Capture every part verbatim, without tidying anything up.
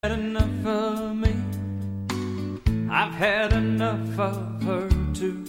Had enough of me. I've had enough of her too.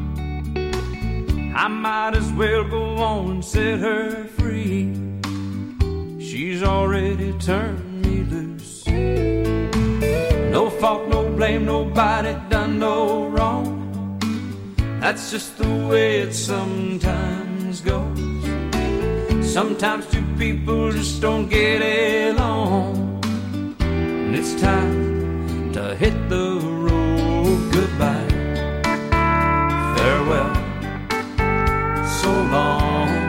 I might as well go on and set her free. She's already turned me loose. No fault, no blame, nobody done no wrong. That's just the way it sometimes goes. Sometimes two people just don't get along. It's time to hit the road. Goodbye, farewell, so long.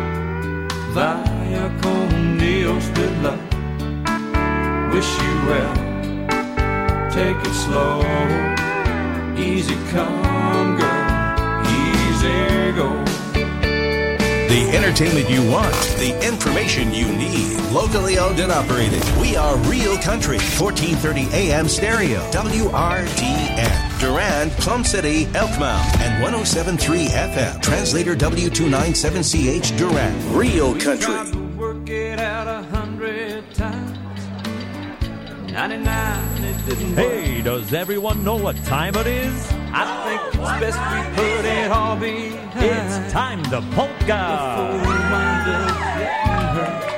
Vaya con Dios, good luck. Wish you well. Take it slow. Easy come, girl. Easy go. The entertainment you want, the information you need. Locally owned and operated. We are Real Country, fourteen thirty A M stereo, W R D N. Durand, Plum City, Elkmount, and one oh seven point three F M. Translator W two ninety-seven C H Durand. Real Country. We tried to work it out a hundred times. ninety-nine, it didn't work. Hey, does everyone know what time it is? I think it's best we put it all behind. It's time to polka. Before we wind up getting hurt.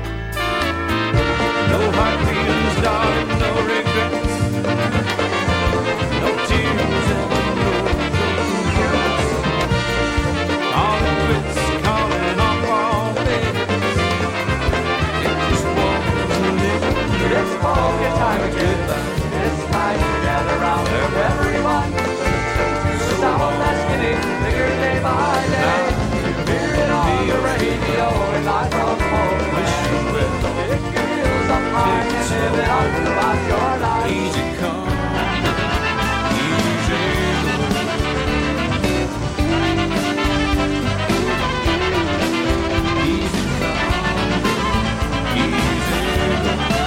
No hard feelings, darling, no regrets. No tears and no regrets. All the quits calling off all this. It just wasn't living. It's polka time again. It's time to gather round everyone. Sound that's getting bigger day by day. Hear it on the radio and live from home. Wish you well. Pick your heels up high and live it up about your life. Easy come, easy go. Easy come, easy go.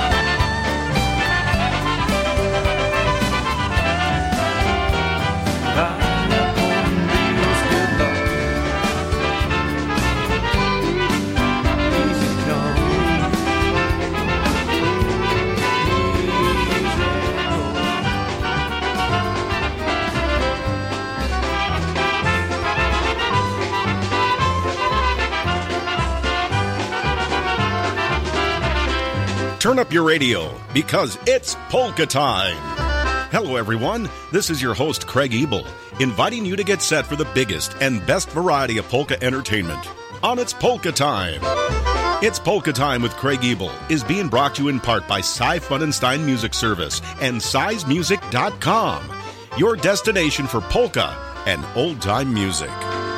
Turn up your radio, because it's polka time. Hello, everyone. This is your host, Craig Ebel, inviting you to get set for the biggest and best variety of polka entertainment on It's Polka Time. It's Polka Time with Craig Ebel is being brought to you in part by Cy Funenstein Music Service and size music dot com, your destination for polka and old-time music.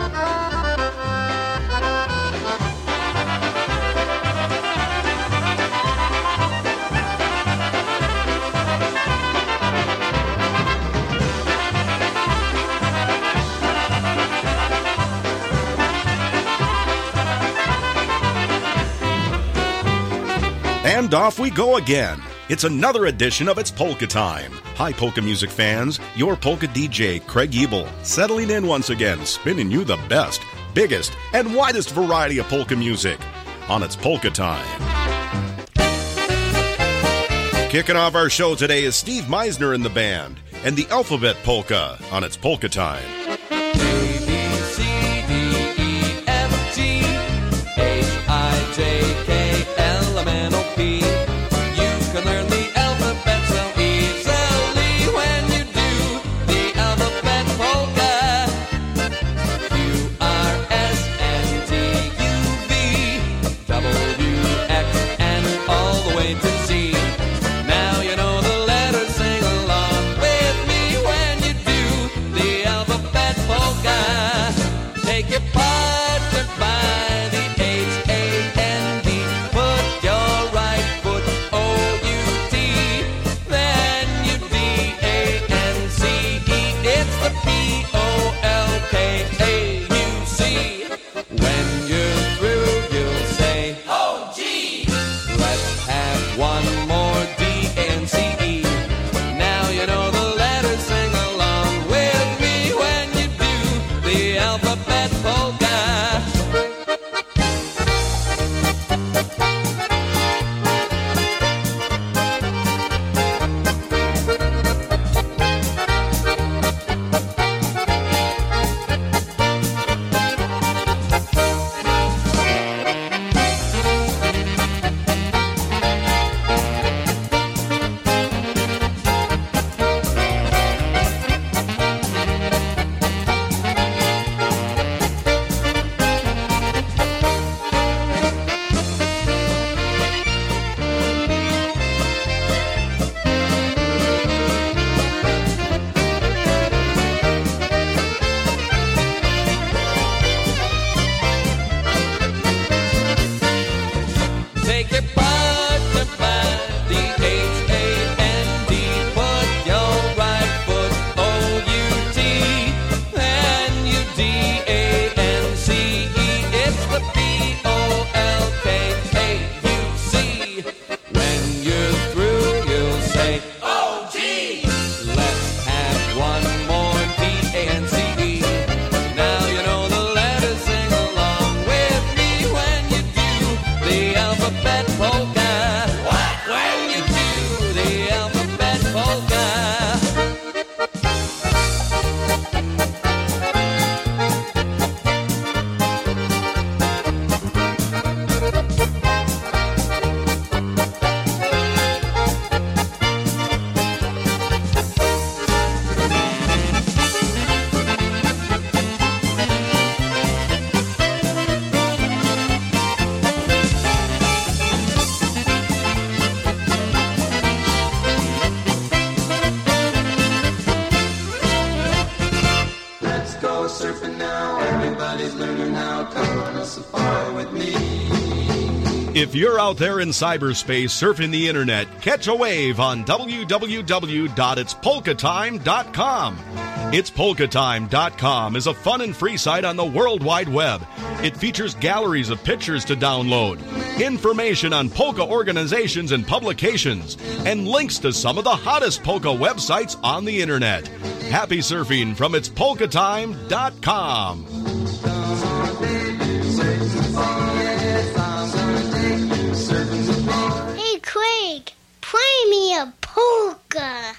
And off we go again. It's another edition of It's Polka Time. Hi, polka music fans. Your polka D J, Craig Ebel, settling in once again, spinning you the best, biggest, and widest variety of polka music on It's Polka Time. Kicking off our show today is Steve Meisner and the band, and the Alphabet Polka on It's Polka Time. A, B, C, D, E, F, G, H, I, J, K, L, M, N, O, P. You can learn the alphabet so easily when you do the alphabet polka. Q, R, S, N, T, U, V, W, X, and all the way to Z. Now you know the letters, sing along with me when you do the alphabet. If you're out there in cyberspace surfing the internet, catch a wave on w w w dot its polka time dot com. It's polka time dot com is a fun and free site on the World Wide Web. It features galleries of pictures to download, information on polka organizations and publications, and links to some of the hottest polka websites on the internet. Happy surfing from its polka time dot com. Hey, Craig, play me a polka.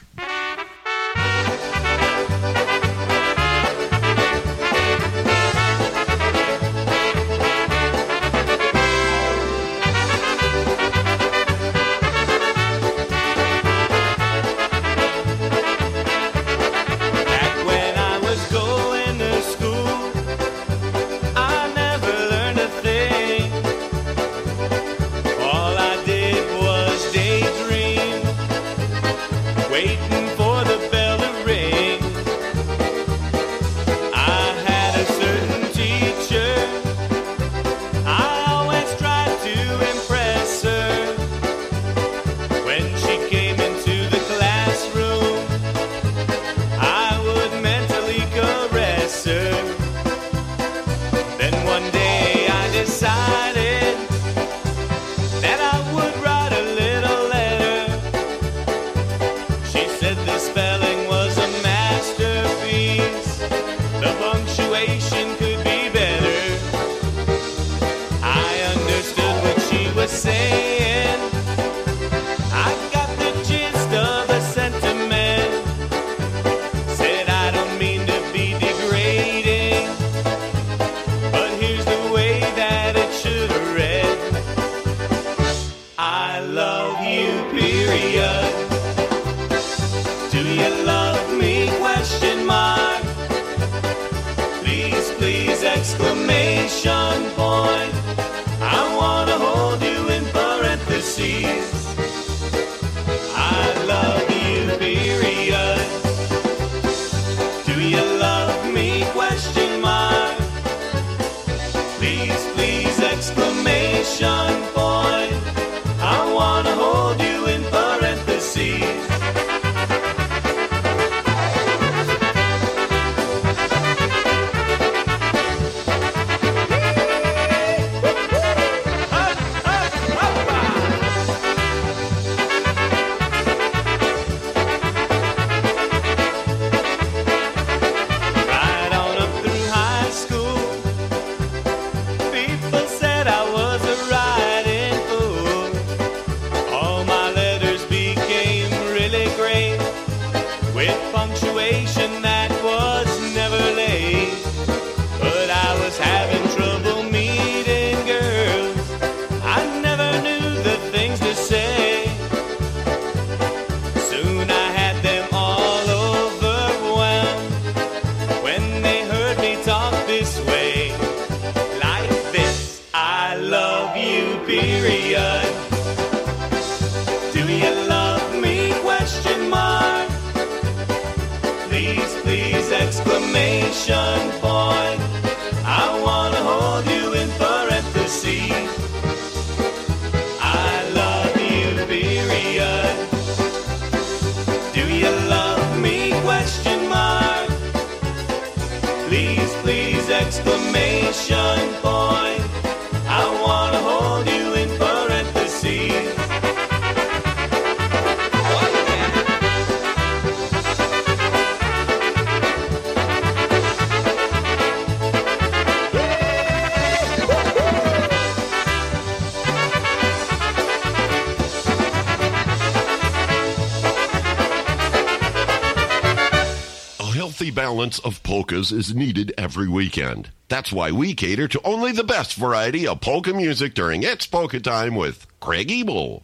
Balance of polkas is needed every weekend. That's why we cater to only the best variety of polka music during It's Polka Time with Craig Ebel.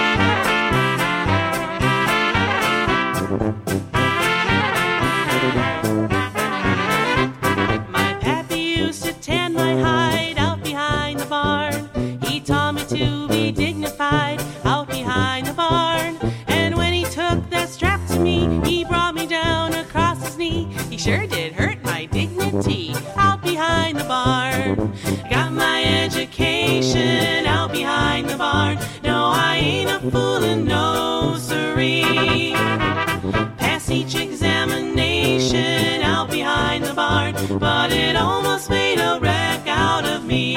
My pappy used to tan my hide out behind the barn. He taught me to be dignified out behind the barn. And when he took that strap to me, he brought me down across his knee. He sure did hurt my dignity out behind the barn. Got my education out behind Pass each examination out behind the barn, but it almost made a wreck out of me.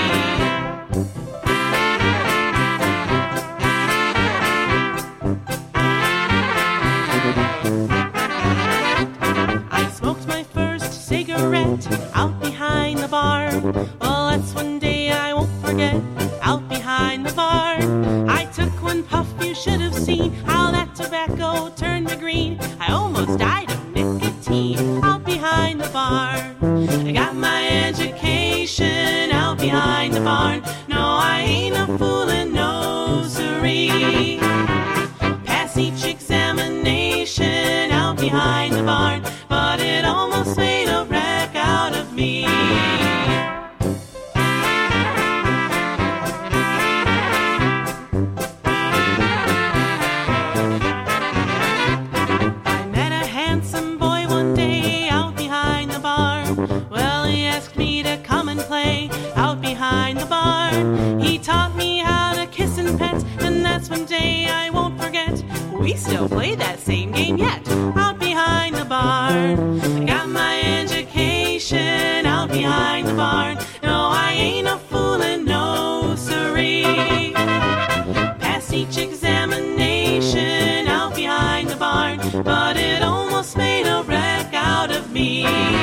I smoked my first cigarette out behind the barn. Well, that's one day I won't forget. Out behind the barn, I took one puff. You should have seen how that tobacco turned me green. I almost died of nicotine out behind the barn. I got my education out behind the barn. No, I ain't a foolin' no siree. Pass each examination out behind the barn, but it almost made a wreck out of me. I met a handsome boy one day out behind the barn. Well, he asked me to come and play out behind the barn. He taught me how to kiss and pet, and that's one day I won't forget. We still play that same game yet, out behind the barn. I got my education out behind the barn. No, I ain't a foolin' no siree. Pass each examination out behind the barn, but it almost made a wreck out of me.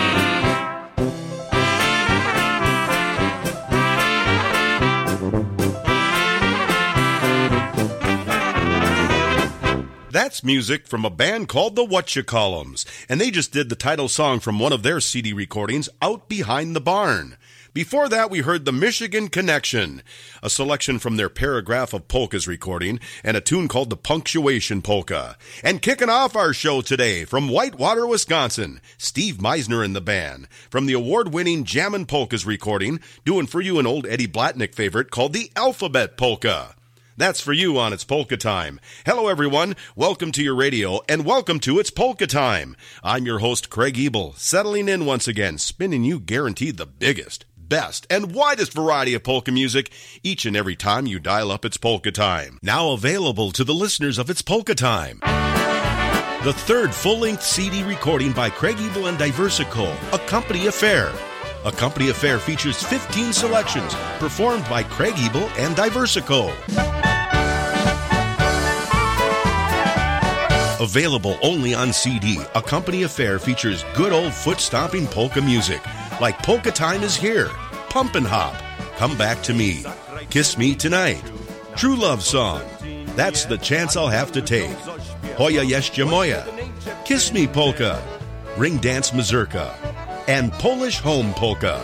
That's music from a band called the Whatchacolumns, and they just did the title song from one of their C D recordings, Out Behind the Barn. Before that, we heard the Michigan Connection, a selection from their Paragraph of Polkas recording, and a tune called the Punctuation Polka. And kicking off our show today, from Whitewater, Wisconsin, Steve Meisner and the band, from the award-winning Jammin' Polkas recording, doing for you an old Eddie Blatnick favorite called the Alphabet Polka. That's for you on It's Polka Time. Hello, everyone. Welcome to your radio, and welcome to It's Polka Time. I'm your host, Craig Ebel, settling in once again, spinning you guaranteed the biggest, best, and widest variety of polka music each and every time you dial up It's Polka Time. Now available to the listeners of It's Polka Time. The third full-length C D recording by Craig Ebel and Diversico, A Company Affair. A Company Affair features fifteen selections performed by Craig Ebel and Diversico. Available only on C D, A Company Affair features good old foot-stomping polka music like Polka Time Is Here, Pumpin' Hop, Come Back to Me, Kiss Me Tonight, True Love Song, That's the Chance I'll Have to Take, Hoya Jeszcze Moja, Kiss Me Polka, Ring Dance Mazurka, and Polish Home Polka.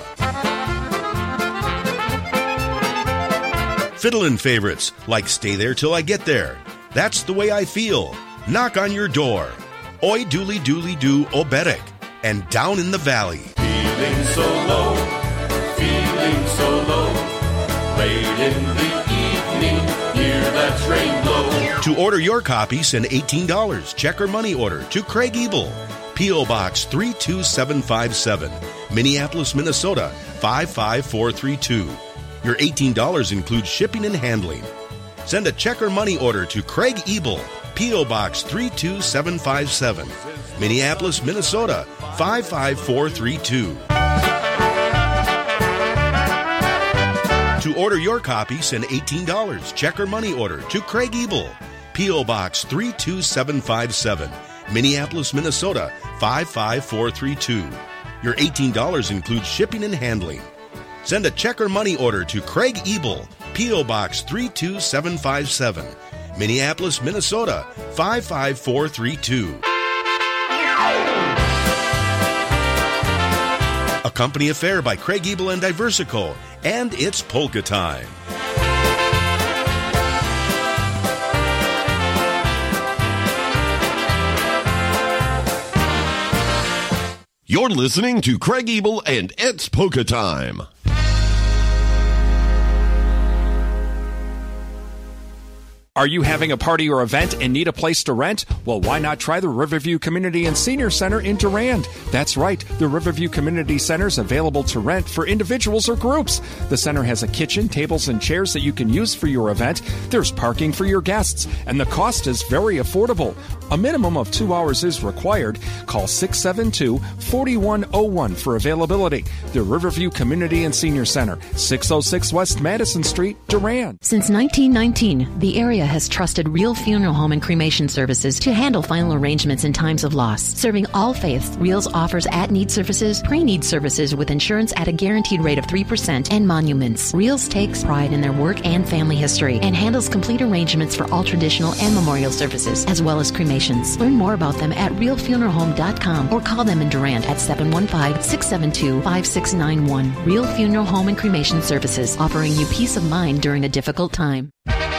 Fiddlin' favorites like Stay There Till I Get There, That's the Way I Feel, Knock on Your Door, Oi Dooley Dooley Doo Oberek, and Down in the Valley. Feeling so low, feeling so low, late in the evening, hear that train blow. To order your copy, send eighteen dollars, check or money order, to Craig Ebel, P O. Box three two seven five seven, Minneapolis, Minnesota five five four three two. Your eighteen dollars includes shipping and handling. Send a check or money order to Craig Ebel, P O. Box three two seven five seven, Minneapolis, Minnesota five five four three two. To order your copy, send eighteen dollars, check or money order, to Craig Ebel, P O. Box three two seven five seven, Minneapolis, Minnesota five five four three two. Your eighteen dollars includes shipping and handling. Send a check or money order to Craig Ebel, P O. Box three two seven five seven, Minneapolis, Minnesota five five four three two. A Company Affair by Craig Ebel and Diversico, and It's Polka Time. You're listening to Craig Ebel and It's Polka Time. Are you having a party or event and need a place to rent? Well, why not try the Riverview Community and Senior Center in Durand? That's right, the Riverview Community Center is available to rent for individuals or groups. The center has a kitchen, tables, and chairs that you can use for your event. There's parking for your guests, and the cost is very affordable. A minimum of two hours is required. Call six seven two, four one zero one for availability. The Riverview Community and Senior Center, six oh six West Madison Street, Durand. Since nineteen nineteen, the area has trusted Real Funeral Home and Cremation Services to handle final arrangements in times of loss. Serving all faiths, Reals offers at-need services, pre-need services with insurance at a guaranteed rate of three percent, and monuments. Reals takes pride in their work and family history and handles complete arrangements for all traditional and memorial services, as well as cremations. Learn more about them at real funeral home dot com or call them in Durand at seven one five, six seven two, five six nine one. Real Funeral Home and Cremation Services, offering you peace of mind during a difficult time.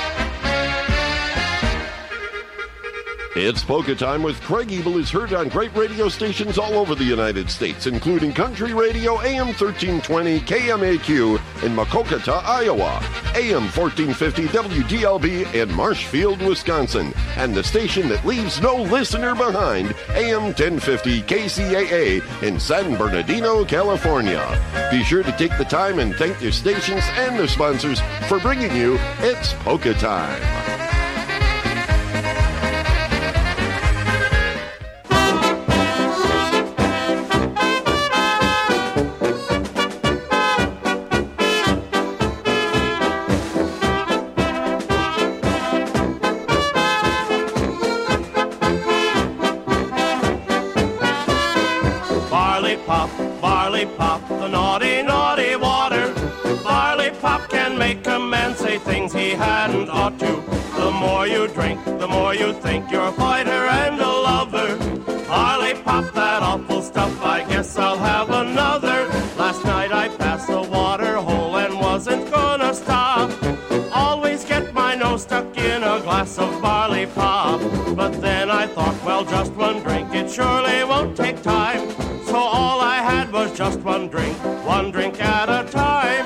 It's Polka Time with Craig Ebel is heard on great radio stations all over the United States, including Country Radio, A M thirteen twenty, K M A Q in Makokata, Iowa, A M fourteen fifty W D L B in Marshfield, Wisconsin, and the station that leaves no listener behind, A M ten fifty K C A A in San Bernardino, California. Be sure to take the time and thank your stations and their sponsors for bringing you It's Polka Time. Hadn't ought to. The more you drink, the more you think you're a fighter and a lover. Barley pop, that awful stuff, I guess I'll have another. Last night I passed the water hole and wasn't gonna stop. Always get my nose stuck in a glass of barley pop. But then I thought, well, just one drink, it surely won't take time. So all I had was just one drink, one drink at a time.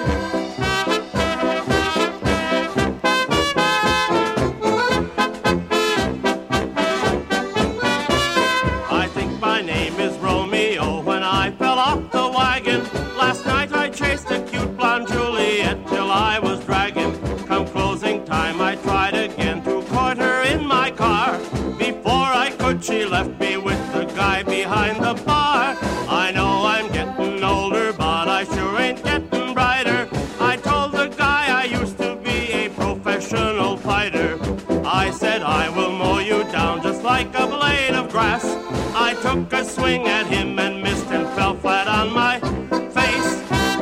She left me with the guy behind the bar. I know I'm getting older, but I sure ain't getting brighter. I told the guy I used to be a professional fighter. I said I will mow you down just like a blade of grass. I took a swing at him and missed and fell flat on my face.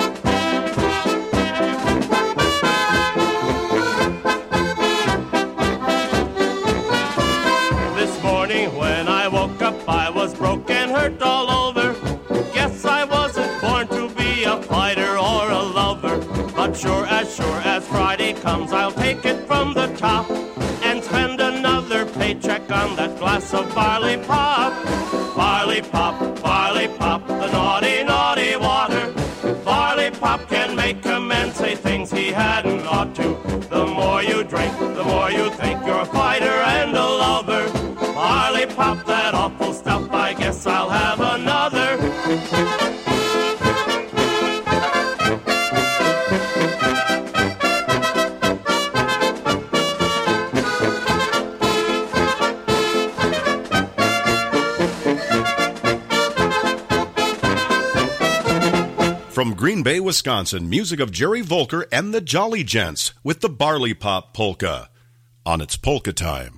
This morning when I woke up, I was broken, hurt all over. Guess I wasn't born to be a fighter or a lover. But sure as sure as Friday comes, I'll take it from the top and spend another paycheck on that glass of barley pop. Barley pop, barley pop, the naughty, naughty water. Barley pop can make a man say things he hadn't ought to. The more you drink, the more you think you're a fighter and a lover. Barley pop, that awful stuff, I guess I'll have another. From Green Bay, Wisconsin, music of Jerry Volker and the Jolly Gents with the Barley Pop Polka on It's Polka Time.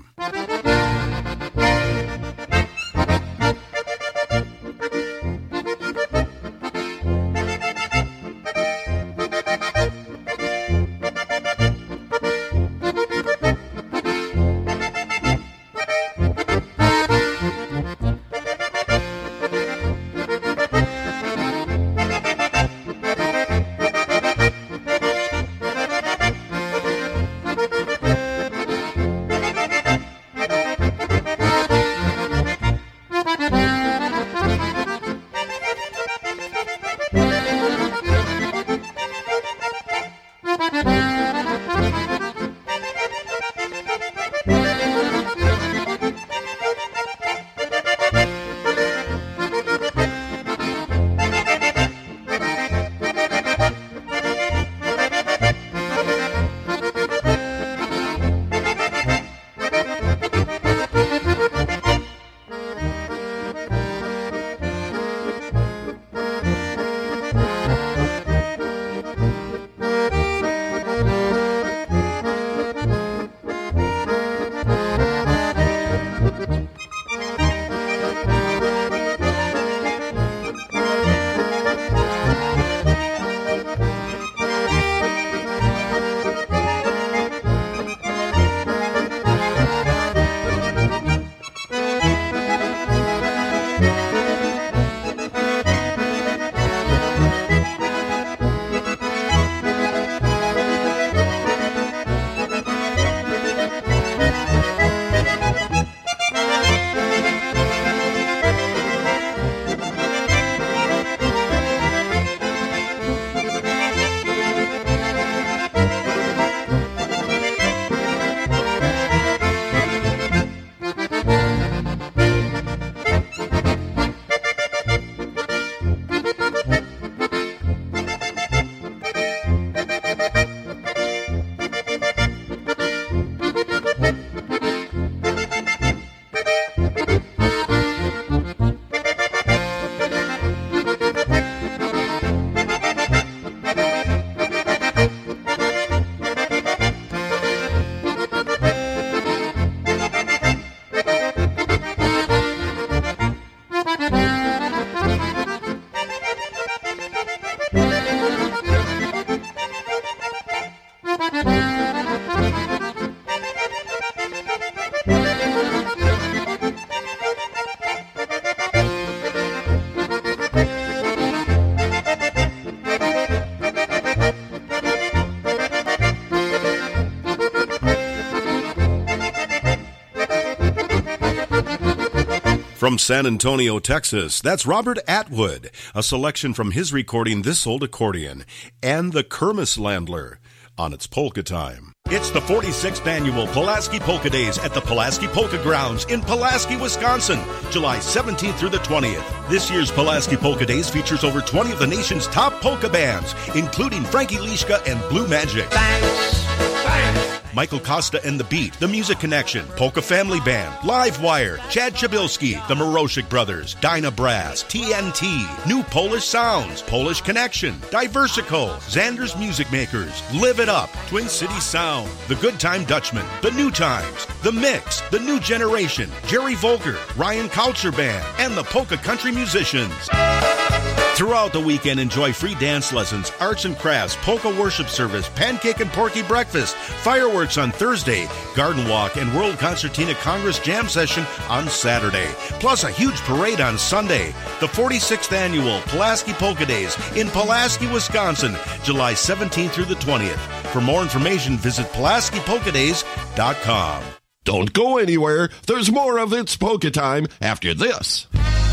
From San Antonio, Texas, that's Robert Atwood, a selection from his recording This Old Accordion, and the Kermis Landler on its Polka Time. It's the forty-sixth annual Pulaski Polka Days at the Pulaski Polka Grounds in Pulaski, Wisconsin, July seventeenth through the twentieth. This year's Pulaski Polka Days features over twenty of the nation's top polka bands, including Frankie Lischka and Blue Magic. Thanks. Thanks. Michael Costa and the Beat, The Music Connection, Polka Family Band, Live Wire, Chad Chabilski, The Moroshik Brothers, Dyna Brass, T N T, New Polish Sounds, Polish Connection, Diversico, Xander's Music Makers, Live It Up, Twin City Sound, The Good Time Dutchman, The New Times, The Mix, The New Generation, Jerry Volker, Ryan Coucher Band, and the Polka Country Musicians. Throughout the weekend, enjoy free dance lessons, arts and crafts, polka worship service, pancake and porky breakfast, fireworks on Thursday, garden walk, and World Concertina Congress Jam Session on Saturday. Plus a huge parade on Sunday. The forty-sixth Annual Pulaski Polka Days in Pulaski, Wisconsin, July seventeenth through the twentieth. For more information, visit Pulaski Polka Days dot com. Don't go anywhere. There's more of It's Polka Time after this.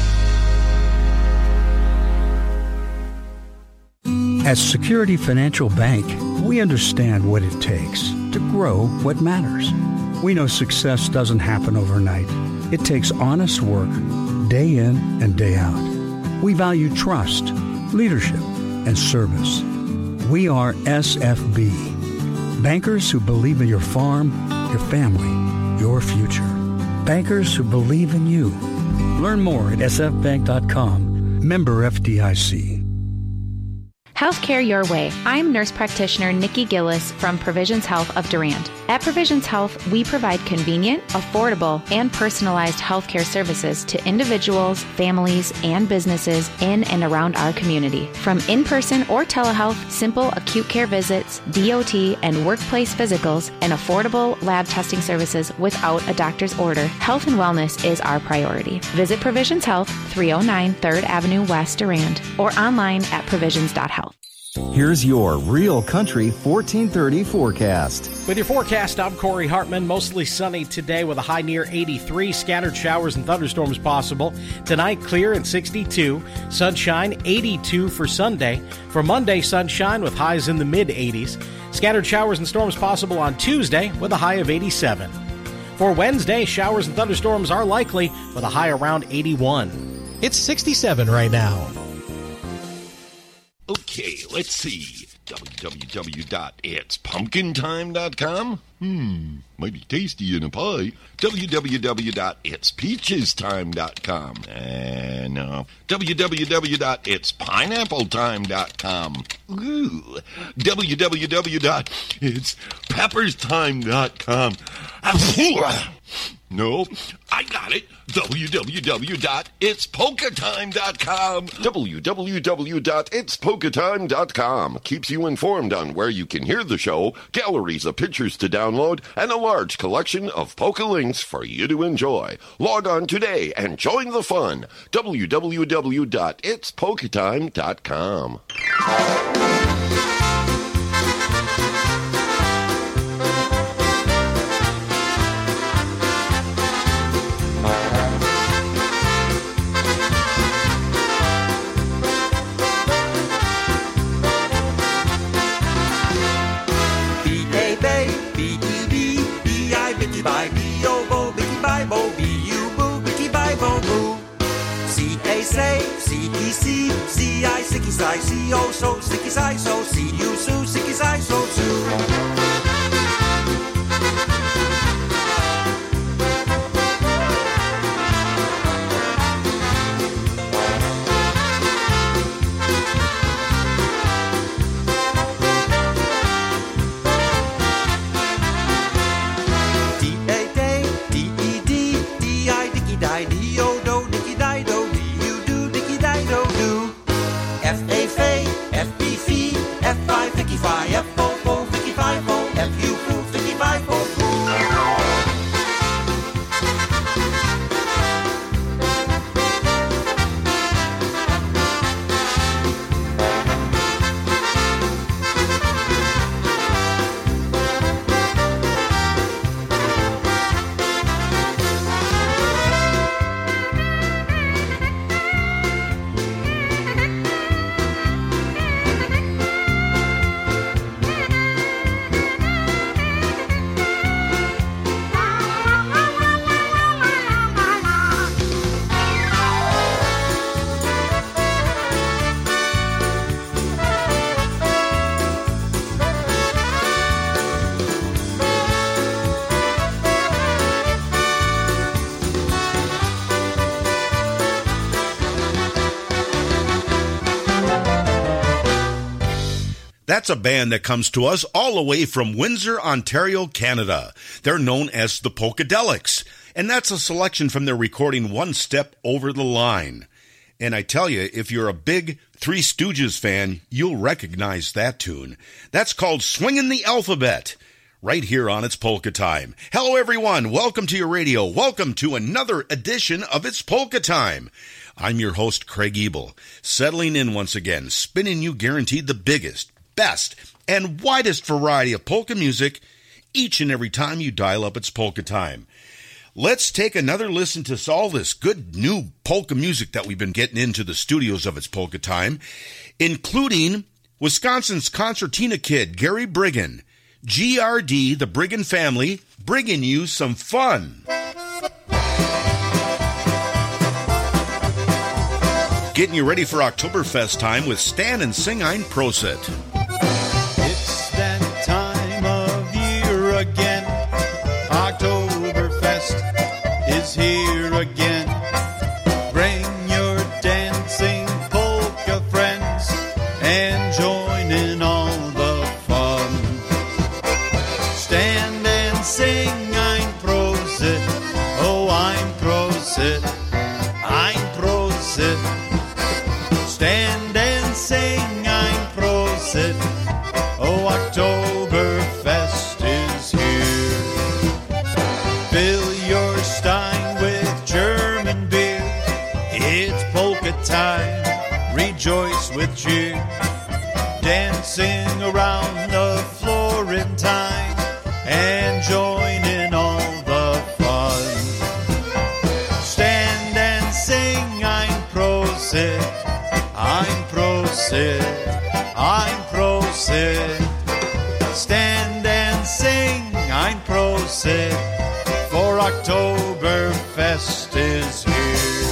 At Security Financial Bank, we understand what it takes to grow what matters. We know success doesn't happen overnight. It takes honest work, day in and day out. We value trust, leadership, and service. We are S F B, bankers who believe in your farm, your family, your future. Bankers who believe in you. Learn more at s f bank dot com. Member F D I C. Healthcare Your Way. I'm nurse practitioner Nikki Gillis from Provisions Health of Durand. At Provisions Health, we provide convenient, affordable, and personalized healthcare services to individuals, families, and businesses in and around our community. From in-person or telehealth, simple acute care visits, D O T, and workplace physicals, and affordable lab testing services without a doctor's order, health and wellness is our priority. Visit Provisions Health, three oh nine third Avenue West, Durand, or online at provisions dot health. Here's your Real Country fourteen thirty forecast. With your forecast, I'm Corey Hartman. Mostly sunny today with a high near eighty-three. Scattered showers and thunderstorms possible. Tonight, clear and sixty-two. Sunshine, eighty-two for Sunday. For Monday, sunshine with highs in the mid-eighties. Scattered showers and storms possible on Tuesday with a high of eighty-seven. For Wednesday, showers and thunderstorms are likely with a high around eighty-one. It's sixty-seven right now. Okay, let's see. w w w dot its pumpkin time dot com? Hmm, might be tasty in a pie. w w w dot its peaches time dot com. Uh, no. w w w dot its pineapple time dot com. Ooh. w w w dot its peppers time dot com. No, I got it. w w w dot its polka time dot com. w w w dot its polka time dot com keeps you informed on where you can hear the show, galleries of pictures to download, and a large collection of polka links for you to enjoy. Log on today and join the fun. w w w dot its polka time dot com. Bye, B O bo, bicky bye bo, B U boo, bicky bye bo boo. C A say, C E C, C I sicky sai, C O so, sicky sai so, C U su, sicky sai so su. F O, F, Vicky, five, That's a band that comes to us all the way from Windsor, Ontario, Canada. They're known as the Polkadelics, and that's a selection from their recording One Step Over the Line. And I tell you, if you're a big Three Stooges fan, you'll recognize that tune. That's called Swingin' the Alphabet, right here on It's Polka Time. Hello, everyone. Welcome to your radio. Welcome to another edition of It's Polka Time. I'm your host, Craig Ebel, settling in once again, spinning you guaranteed the biggest, best, and widest variety of polka music each and every time you dial up It's Polka Time. Let's take another listen to all this good new polka music that we've been getting into the studios of It's Polka Time, including Wisconsin's concertina kid, Gary Briggen, G R D, the Briggen family, bringing you some fun. Getting you ready for Oktoberfest time with Stan and Sing Ein Prosit. It's that time of year again. Oktoberfest is here again. Bring your dancing polka friends and join in all the fun. Stand and sing Ein Prosit. Oh, Ein Prosit. Ein Prosit. Stand and sing Ein Prosit. Oh, Oktoberfest is here. Fill your stein with German beer. It's polka time. Rejoice with cheer. Dancing around the floor in time and join in all the fun. Stand and sing Ein Prosit. Ein Prosit, Ein Prosit. Stand and sing Ein Prosit, for Oktoberfest is here.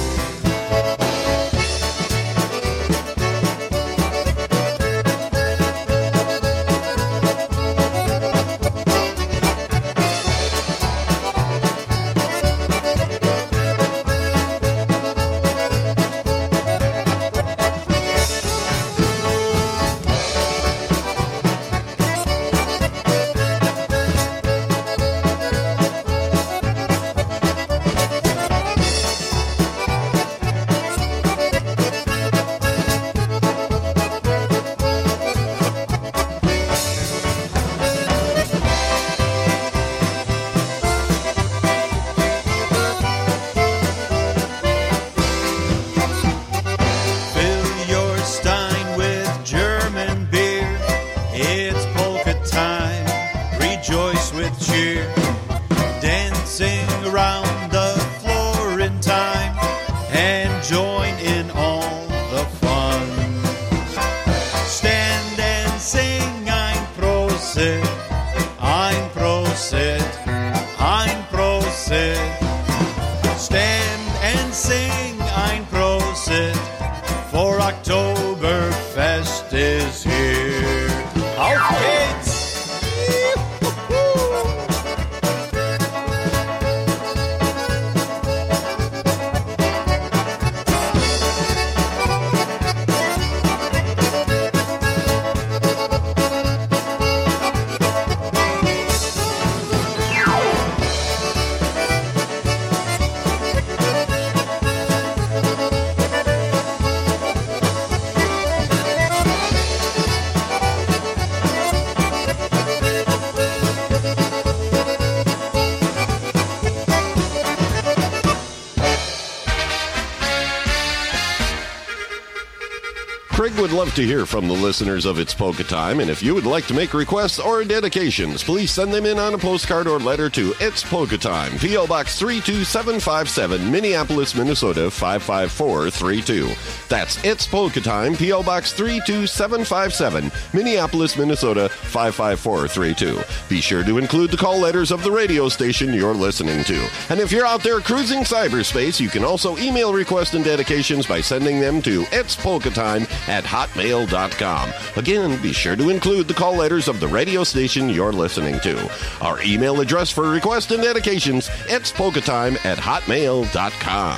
Craig would love to hear from the listeners of It's Polka Time, and if you would like to make requests or dedications, please send them in on a postcard or letter to It's Polka Time, P O. Box three two seven five seven, Minneapolis, Minnesota five five four three two. That's It's Polka Time, P O. Box three two seven five seven, Minneapolis, Minnesota five five four three two. Be sure to include the call letters of the radio station you're listening to. And if you're out there cruising cyberspace, you can also email requests and dedications by sending them to It's Polka Time at hotmail dot com. Again, be sure to include the call letters of the radio station you're listening to. Our email address for requests and dedications, it's polka time at hotmail dot com.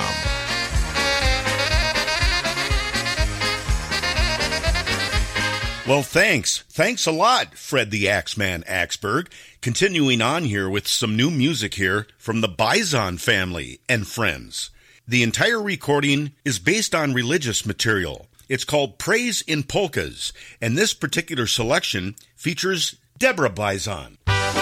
Well, thanks. Thanks a lot, Fred the Axeman Axberg. Continuing on here with some new music here from the Bison family and friends. The entire recording is based on religious material. It's called Praise in Polkas, and this particular selection features Deborah Bison.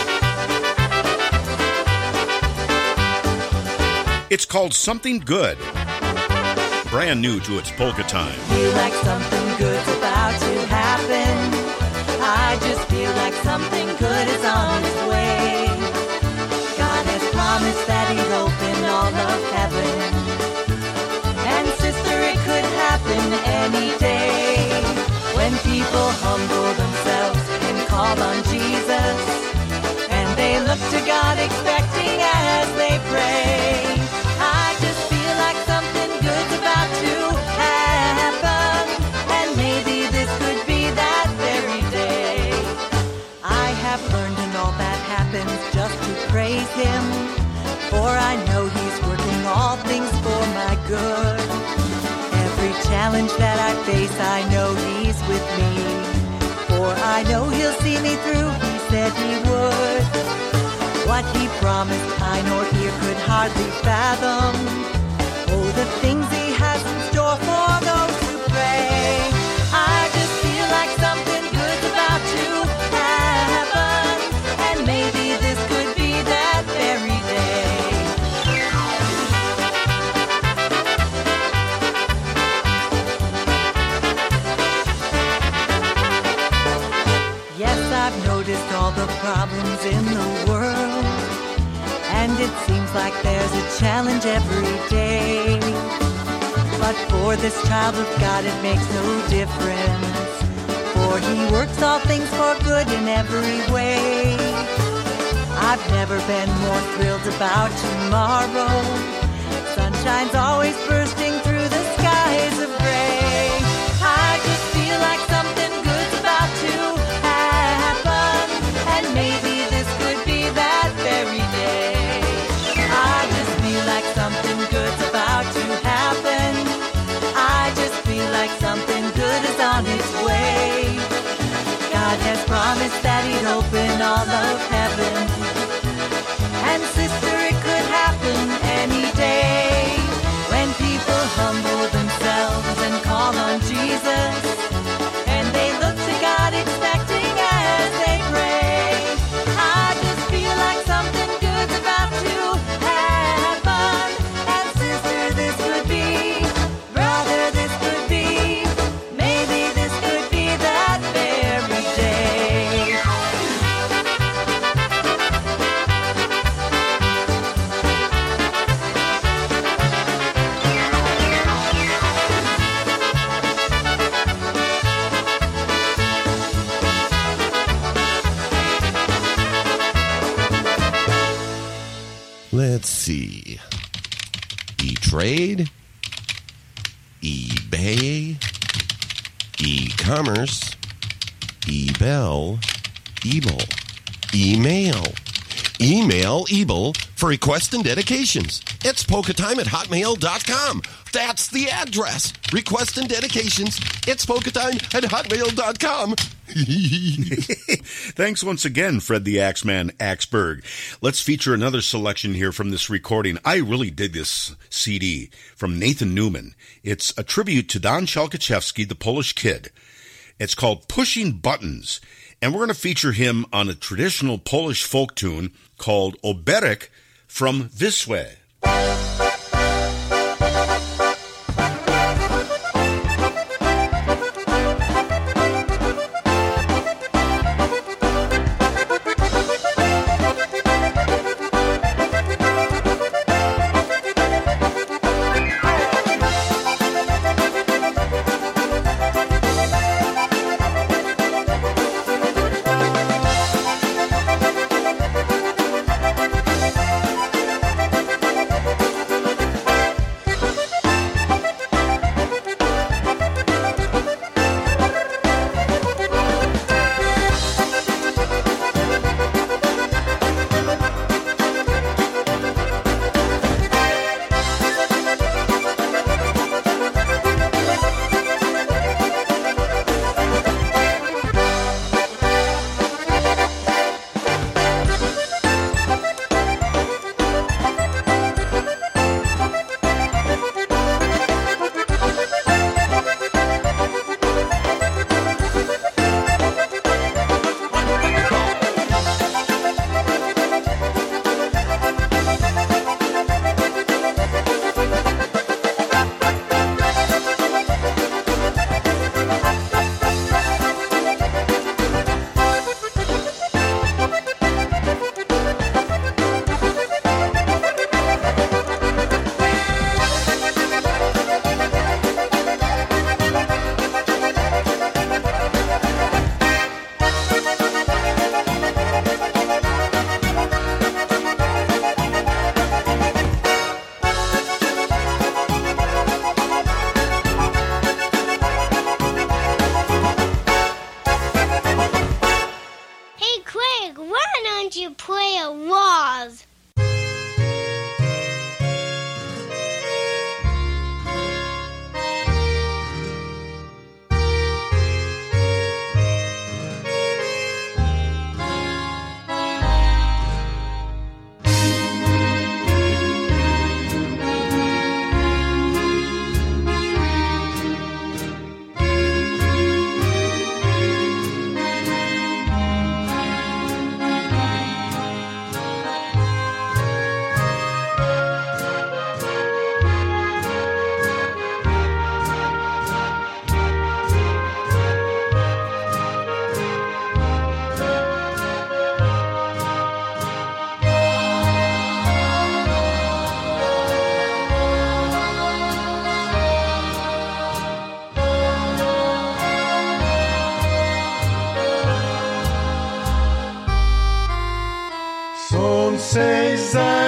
It's called Something Good. Brand new to its polka time. Feel like something good's about to happen. I just feel like something good is on its way. God has promised that he'd open all of heaven. And sister, it could happen any day. When people humble themselves and call on Jesus, and they look to God expecting as they pray. I just feel like something good's about to happen, and maybe this could be that very day. I have learned in all that happens just to praise him, for I know he's working all things for my good. Every challenge that I face, I know he's with me, for I know he'll see me through. He said he would. What he promised, I nor ear could hardly fathom. Oh, the things he has in store for those who pray. I just feel like something good's about to happen, and maybe this could be that very day. Yes, I've noticed all the problems in the world, and it seems like there's a challenge every day. But for this child of God it makes no difference, for he works all things for good in every way. I've never been more thrilled about tomorrow. Sunshine's always bursting through the skies of gray. I just feel like something good's about to happen, and maybe this could be that very day. I just feel like something good's about to happen. I just feel like something good is on its way. God has promised that he'd open all of heaven, and sister, it could happen any day. When people humble themselves and call on Jesus, and they look to God expecting as they pray. I just feel like something good's about to happen, and sister, this could be, brother, this could be, maybe this could be that very day. Let's see. E-Trade, eBay, e-commerce, eBell, Ebel, email. Email Ebel for requests and dedications. It's polka time at hotmail dot com. That's the address. Requests and dedications. It's polka time at hotmail dot com. Thanks once again, Fred the Axeman Axberg. Let's feature another selection here from this recording. I really dig this C D from Nathan Newman. It's a tribute to Don Chalkachevsky, the Polish Kid. It's called Pushing Buttons, and we're going to feature him on a traditional Polish folk tune called Oberek from Wisłę.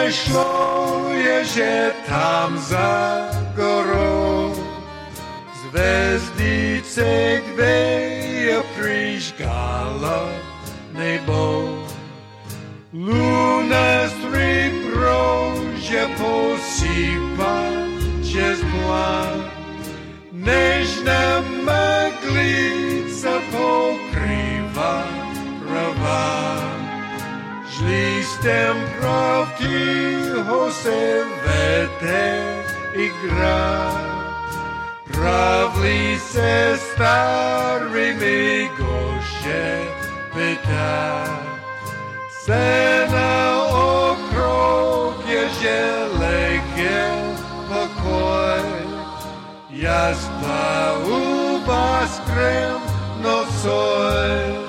Myśluję, że tam za górą Zvezdice gveje prižgala nebo. Luna srebro že posýpa čez plán. Nežná maglica pokrýva pravá. Listem pravdiho se vede igra. Pravli se starými goše pyta. Se na okrog je želege pokoj. Ja spavu baskrem nocoj.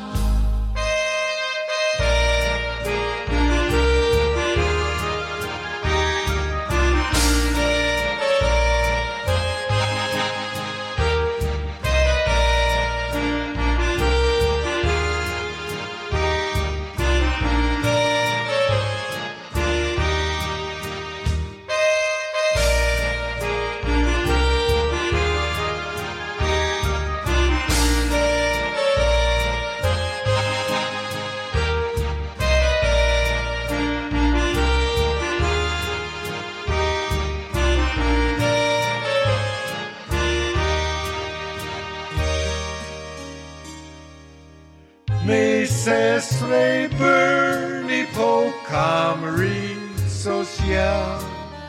Sestry Bernie po kamery social.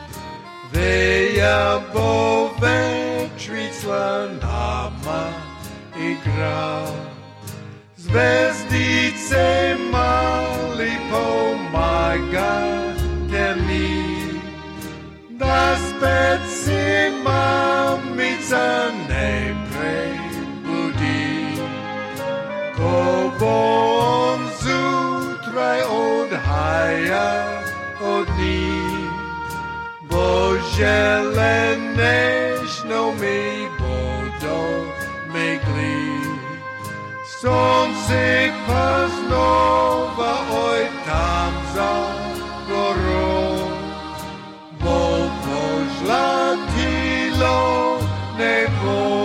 Veja bo večricla nama igra. Zvezdice mali pomagate mi. Da spet si mamica ne prebudi. Ko bo odhaja od ní. Bože, len nežno mi budou migli. Slunce pa znova oj tam za gorou. Bo požlatilo nebo.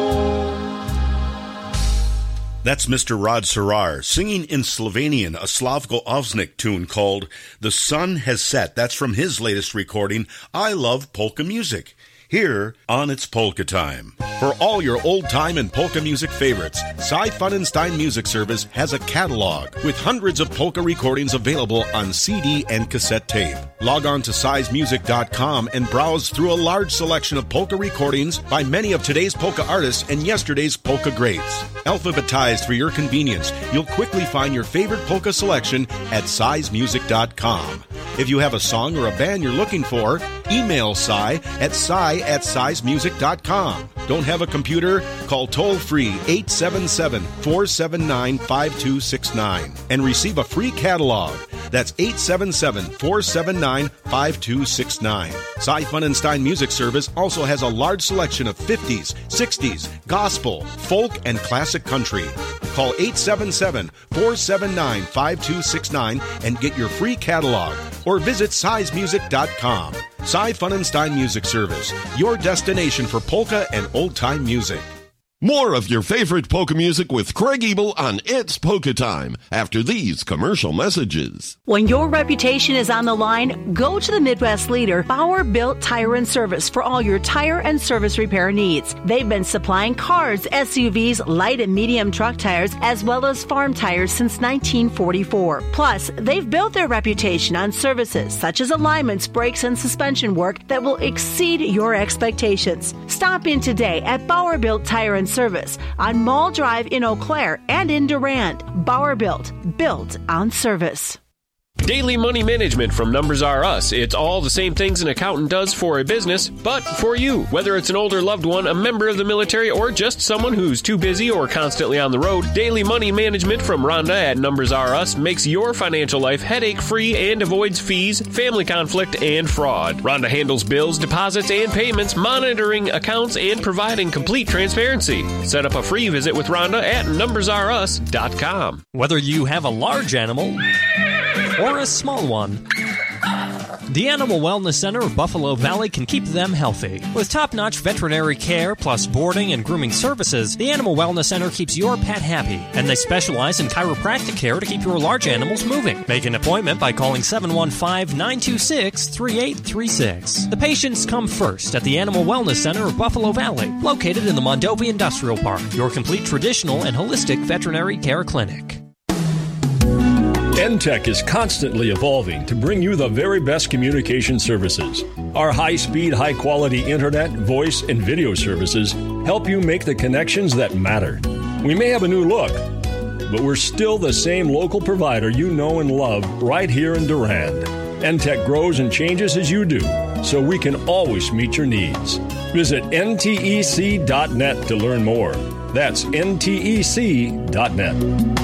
That's Mister Rod Serrar singing in Slovenian a Slavko Ovznik tune called The Sun Has Set. That's from his latest recording, I Love Polka Music, here on It's Polka Time. For all your old-time and polka music favorites, Cy Funenstein Music Service has a catalog with hundreds of polka recordings available on C D and cassette tape. Log on to size music dot com and browse through a large selection of polka recordings by many of today's polka artists and yesterday's polka greats. Alphabetized for your convenience, you'll quickly find your favorite polka selection at size music dot com. If you have a song or a band you're looking for, email Cy at cy at size music dot com. Don't have a computer? Call toll-free eight seven seven, four seven nine, five two six nine and receive a free catalog. That's eight seven seven, four seven nine, five two six nine. Cy Funenstein Music Service also has a large selection of fifties, sixties, gospel, folk, and classic country. Call eight seven seven, four seven nine, five two six nine and get your free catalog or visit size music dot com. Cy Funenstein Music Service, your destination for polka and old-time music. More of your favorite polka music with Craig Ebel on It's Polka Time after these commercial messages. When your reputation is on the line, go to the Midwest leader, Bauer Built Tire and Service, for all your tire and service repair needs. They've been supplying cars, S U Vs, light and medium truck tires, as well as farm tires since nineteen forty-four. Plus, they've built their reputation on services such as alignments, brakes, and suspension work that will exceed your expectations. Stop in today at Bauer Built Tire and Service on Mall Drive in Eau Claire and in Durand. Bauer Built, built on service. Daily money management from Numbers R Us. It's all the same things an accountant does for a business, but for you. Whether it's an older loved one, a member of the military, or just someone who's too busy or constantly on the road, Daily Money Management from Rhonda at Numbers R Us makes your financial life headache-free and avoids fees, family conflict, and fraud. Rhonda handles bills, deposits, and payments, monitoring accounts, and providing complete transparency. Set up a free visit with Rhonda at numbers r us dot com. Whether you have a large animal or a small one, The Animal Wellness Center of Buffalo Valley can keep them healthy. With top-notch veterinary care plus boarding and grooming services, the Animal Wellness Center keeps your pet happy, and they specialize in chiropractic care to keep your large animals moving. Make an appointment by calling seven one five, nine two six, three eight three six. The patients come first at the Animal Wellness Center of Buffalo Valley, located in the Mondovi Industrial Park, your complete traditional and holistic veterinary care clinic. N T E C is constantly evolving to bring you the very best communication services. Our high-speed, high-quality internet, voice, and video services help you make the connections that matter. We may have a new look, but we're still the same local provider you know and love right here in Durand. N T E C grows and changes as you do, so we can always meet your needs. Visit N T E C dot net to learn more. That's N T E C dot net.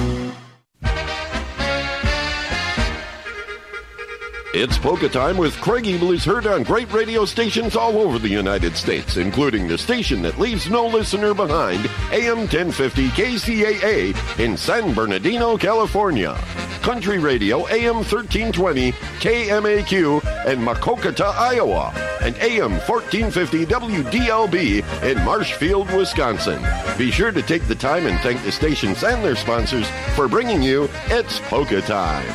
It's Polka Time with Craig Ebel is heard on great radio stations all over the United States, including the station that leaves no listener behind, A M ten fifty K C A A in San Bernardino, California. Country Radio, A M thirteen twenty K M A Q in Macokota, Iowa, and A M fourteen fifty W D L B in Marshfield, Wisconsin. Be sure to take the time and thank the stations and their sponsors for bringing you It's Polka Time.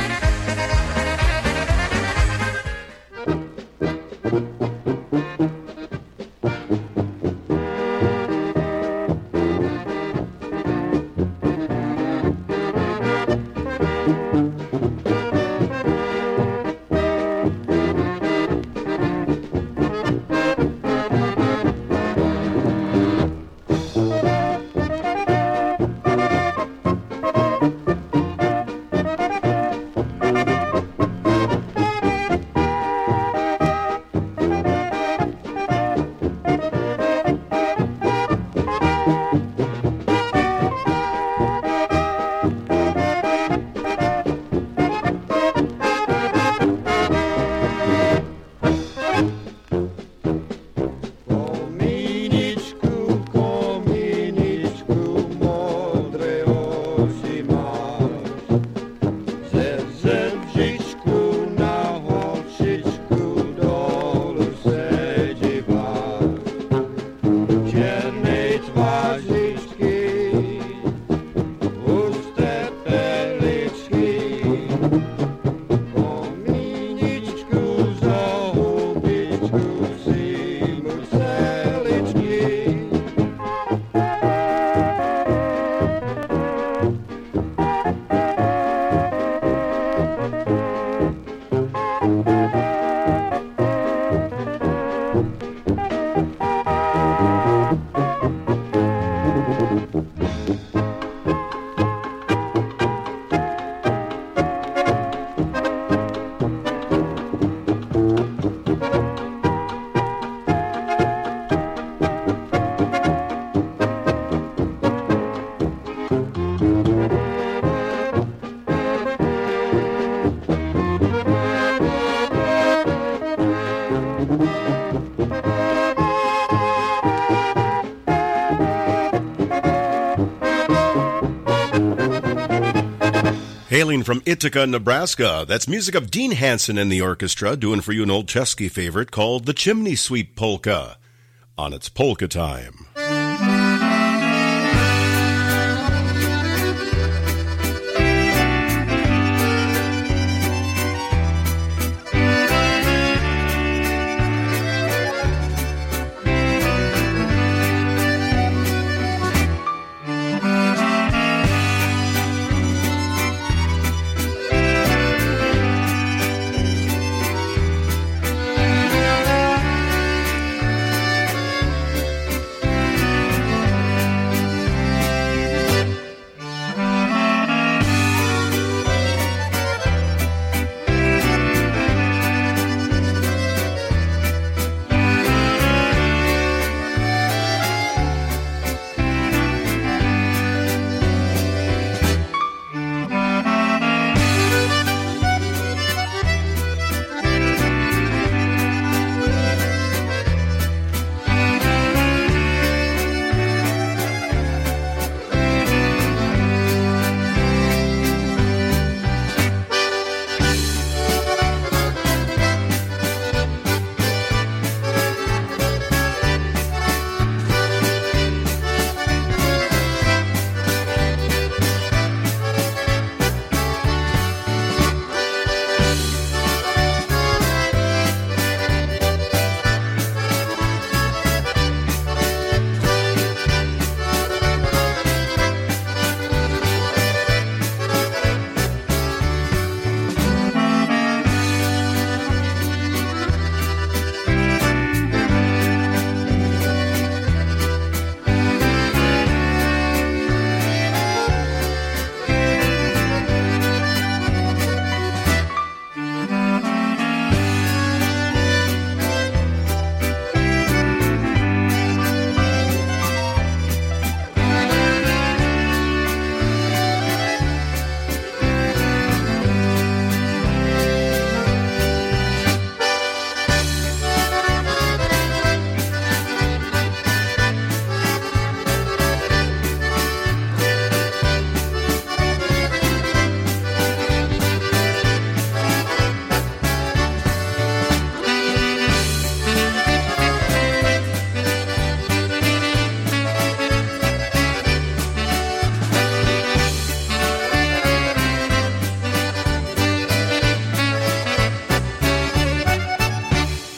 Hailing from Ithaca, Nebraska, that's music of Dean Hansen and the orchestra, doing for you an old Chesky favorite called the Chimney Sweep Polka on It's Polka Time.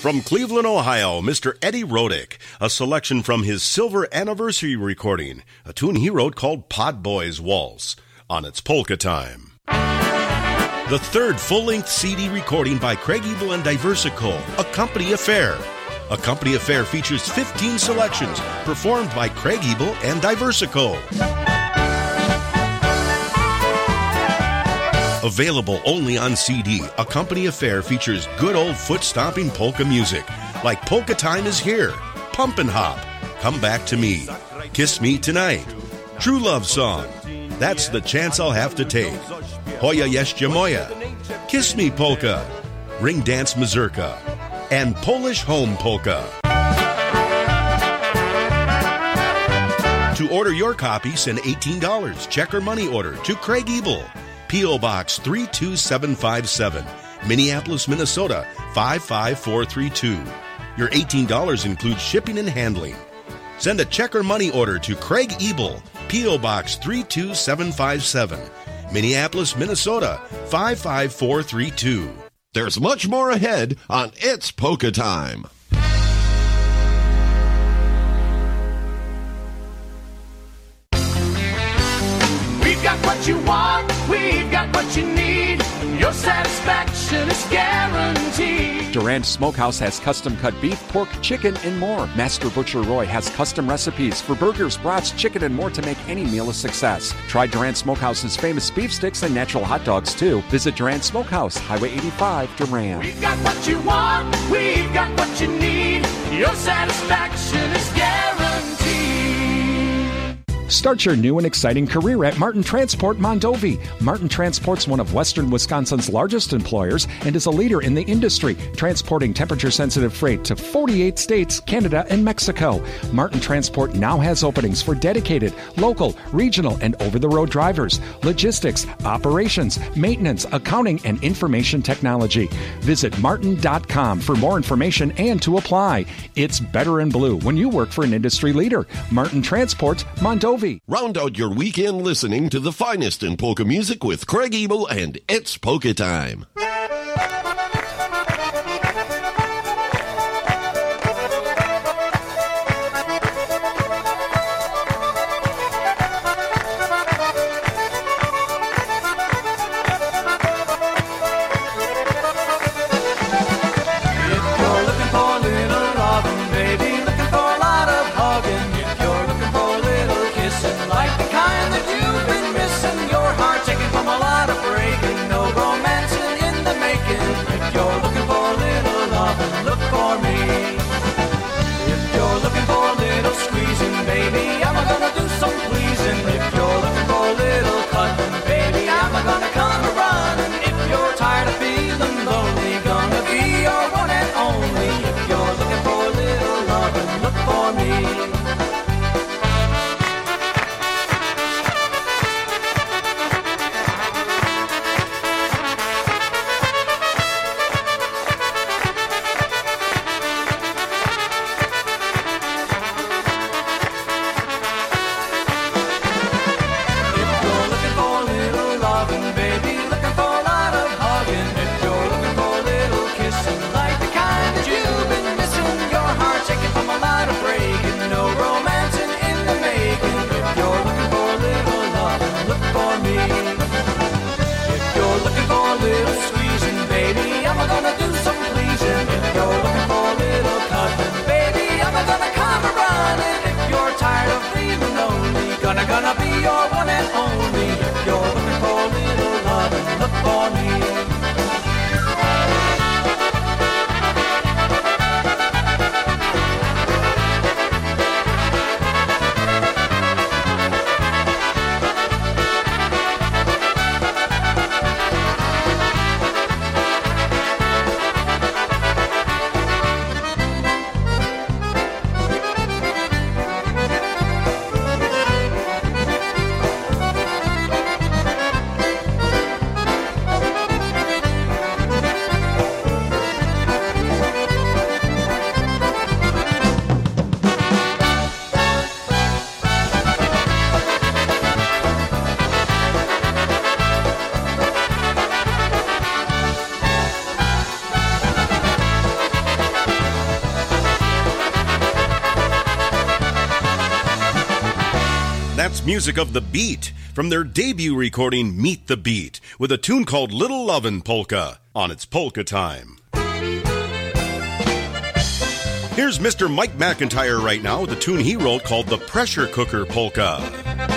From Cleveland, Ohio, Mister Eddie Rodick, a selection from his silver anniversary recording, a tune he wrote called Pod Boys Waltz, on its Polka Time. The third full-length C D recording by Craig Ebel and Diversical, A Company Affair. A Company Affair features fifteen selections performed by Craig Ebel and Diversical. Available only on C D, A Company Affair features good old foot-stomping polka music, like Polka Time Is Here, Pumpin' Hop, Come Back to Me, Kiss Me Tonight, True Love Song, That's the Chance I'll Have to Take, Hoya Jeszcze Moja, Kiss Me Polka, Ring Dance Mazurka, and Polish Home Polka. To order your copy, send eighteen dollars, check or money order, to Craig Ebel, P O. Box three two seven five seven, Minneapolis, Minnesota five five four three two. Your eighteen dollars includes shipping and handling. Send a check or money order to Craig Ebel, P O. Box three two seven five seven, Minneapolis, Minnesota five five four three two. There's much more ahead on It's Polka Time. We've got what you want, we've got what you need. Your satisfaction is guaranteed. Durand Smokehouse has custom-cut beef, pork, chicken, and more. Master Butcher Roy has custom recipes for burgers, brats, chicken, and more to make any meal a success. Try Durand Smokehouse's famous beef sticks and natural hot dogs, too. Visit Durand Smokehouse, Highway eighty-five, Durand. We've got what you want, we've got what you need. Your satisfaction is guaranteed. Start your new and exciting career at Martin Transport Mondovi. Martin Transport's one of western Wisconsin's largest employers and is a leader in the industry, transporting temperature-sensitive freight to forty-eight states, Canada, and Mexico. Martin Transport now has openings for dedicated, local, regional, and over-the-road drivers, logistics, operations, maintenance, accounting, and information technology. Visit martin dot com for more information and to apply. It's better in blue when you work for an industry leader. Martin Transport Mondovi. Round out your weekend listening to the finest in polka music with Craig Ebel and It's Polka Time. Like the kind that you've been missing, your heart taken from a lot of breaking, no romancing in the That's music of The Beat from their debut recording Meet the Beat with a tune called Little Lovin' Polka on its Polka Time. Here's Mister Mike McIntyre right now with a tune he wrote called The Pressure Cooker Polka.